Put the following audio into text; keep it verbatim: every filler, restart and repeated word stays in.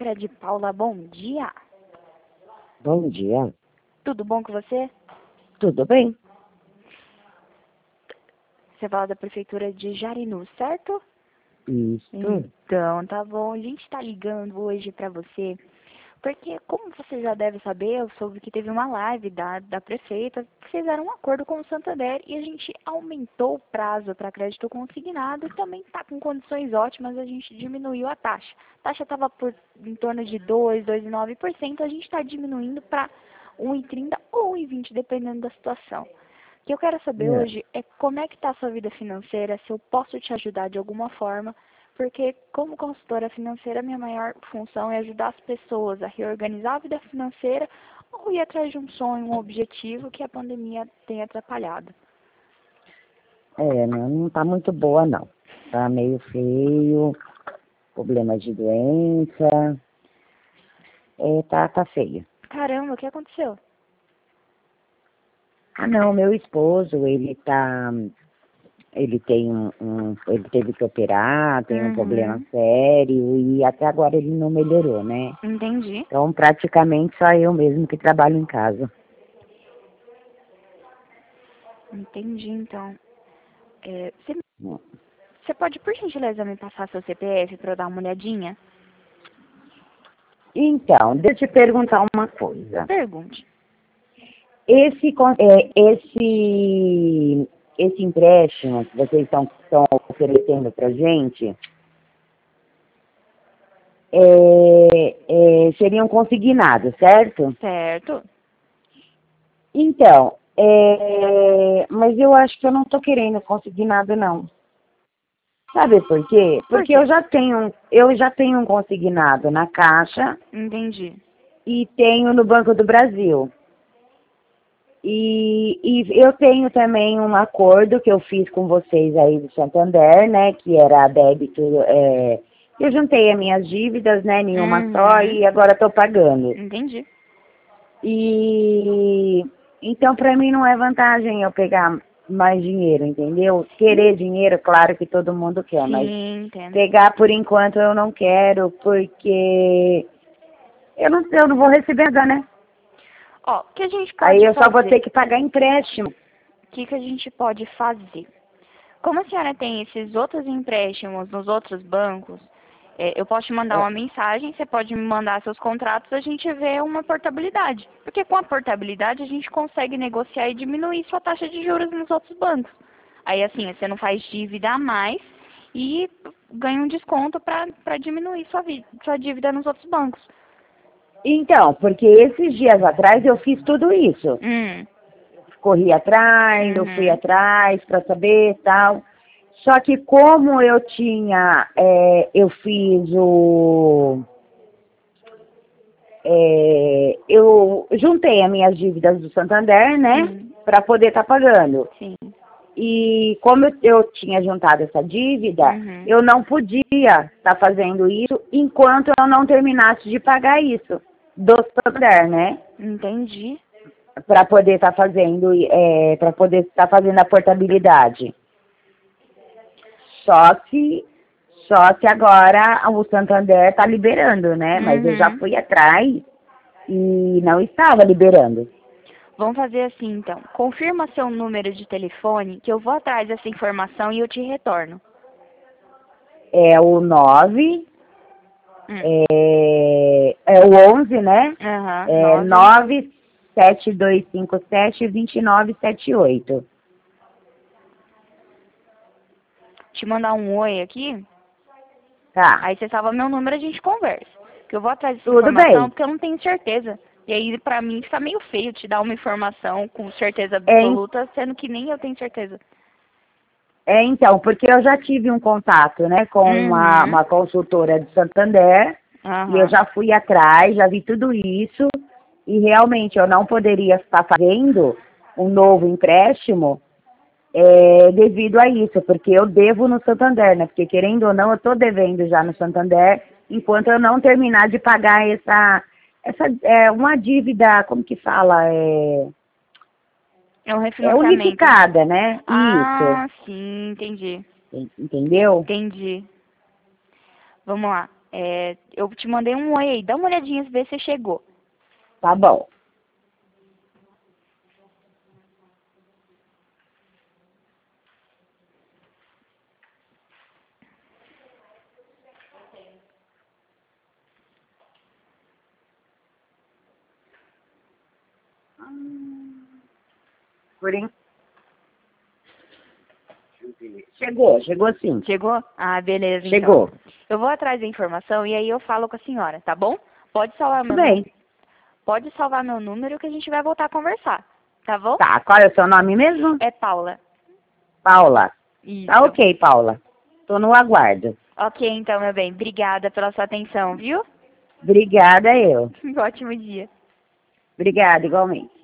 Sicredi. Paula, bom dia. Bom dia. Tudo bom com você? Tudo bem? Você fala da prefeitura de Jarinu, certo? Isso. Então, tá bom. A gente tá ligando hoje pra você, porque como você já deve saber, eu soube que teve uma live da, da prefeita, que fizeram um acordo com o Santander e a gente aumentou o prazo para crédito consignado e também tá com condições ótimas, a gente diminuiu a taxa. A taxa estava por em torno de dois, dois vírgula nove por cento, a gente está diminuindo para um vírgula trinta por cento ou um vírgula vinte por cento, dependendo da situação. O que eu quero saber É. hoje é como é que está a sua vida financeira, se eu posso te ajudar de alguma forma, porque como consultora financeira, minha maior função é ajudar as pessoas a reorganizar a vida financeira ou ir atrás de um sonho, um objetivo que a pandemia tem atrapalhado. É, não, não tá muito boa, não. Tá meio feio, problema de doença. É, tá, tá feio. Caramba, o que aconteceu? Ah, não, meu esposo, ele tá... Ele tem um, um- ele teve que operar, tem um problema Uhum, sério e até agora ele não melhorou, né? entendi. Então, praticamente só eu mesmo que trabalho em casa. Entendi, então. É, você, você pode, por gentileza, me passar seu C P F para eu dar uma olhadinha? Então, deixa eu te perguntar uma coisa. Pergunte. Esse, con- é, esse, esse empréstimo que vocês estão, estão oferecendo para a gente é, é, seriam consignados, certo? Certo? Então, é, mas eu acho que eu não estou querendo consignado, não. Sabe por quê? Por Porque quê? eu já tenho, eu já tenho um consignado na Caixa Entendi. e tenho no Banco do Brasil. E, e eu tenho também um acordo que eu fiz com vocês aí do Santander, né? Que era débito. É, eu juntei as minhas dívidas, né? Nenhuma só, Uhum, e agora estou pagando. entendi. E então para mim não é vantagem eu pegar mais dinheiro, entendeu? Querer dinheiro, claro que todo mundo quer, mas Sim, entendo. pegar por enquanto eu não quero, porque eu não, eu não vou receber nada, né? Ó, o que a gente Aí pode eu só vou fazer? ter que pagar empréstimo. O que, que a gente pode fazer? Como a senhora tem esses outros empréstimos nos outros bancos, é, eu posso te mandar uma mensagem, você pode me mandar seus contratos, a gente vê uma portabilidade. Porque com a portabilidade a gente consegue negociar e diminuir sua taxa de juros nos outros bancos. Aí assim, você não faz dívida a mais e ganha um desconto para diminuir sua, vi- sua dívida nos outros bancos. Então, porque esses dias atrás eu fiz tudo isso. Hum, Corri atrás, eu fui uhum, atrás para saber e tal. Só que como eu tinha, é, eu fiz o... é, eu juntei as minhas dívidas do Santander, né? sim, Para poder estar pagando. sim, E como eu, eu tinha juntado essa dívida, uhum, eu não podia estar fazendo isso enquanto eu não terminasse de pagar isso do Santander, né? entendi. Para poder estar fazendo, é, para poder estar fazendo a portabilidade. Só que, só que agora o Santander está liberando, né? Mas eu já Uhum. fui atrás e não estava liberando. Vamos fazer assim, então. Confirma seu número de telefone, que eu vou atrás dessa informação e eu te retorno. É o nove, Hum. é, é o onze, né? Aham, É nove. nove sete dois cinco sete, dois nove sete oito. Te mandar um oi aqui, Tá, aí você salva meu número e a gente conversa. Que eu vou atrás dessa tudo informação bem. porque eu não tenho certeza. E aí, pra mim, fica meio feio te dar uma informação com certeza É, en- absoluta, sendo que nem eu tenho certeza. é então, porque eu já tive um contato, né, com uma, Uhum. uma consultora de Santander e eu Aham. já fui atrás, já vi tudo isso e realmente eu não poderia estar fazendo um novo empréstimo é, devido a isso, porque eu devo no Santander, né? Porque querendo ou não, eu estou devendo já no Santander, enquanto eu não terminar de pagar essa, essa é, uma dívida, como que fala? É, É um é refinanciamento. unificada, né? Isso, Ah, sim, entendi. entendeu? Entendi. Vamos lá. É, eu te mandei um oi aí, dá uma olhadinha se vê se chegou. Tá bom. Por en... Chegou, chegou sim. Chegou? Ah, beleza, então. Chegou. Eu vou atrás da informação e aí eu falo com a senhora, tá bom? Pode salvar Tudo meu número. bem. Pode salvar meu número que a gente vai voltar a conversar, tá bom? Tá, qual é o seu nome mesmo? É Paula. Paula. Isso. Tá ok, Paula. Tô no aguardo. Ok, então, meu bem. Obrigada pela sua atenção, viu? Obrigada, eu. Ótimo dia. Obrigada, igualmente.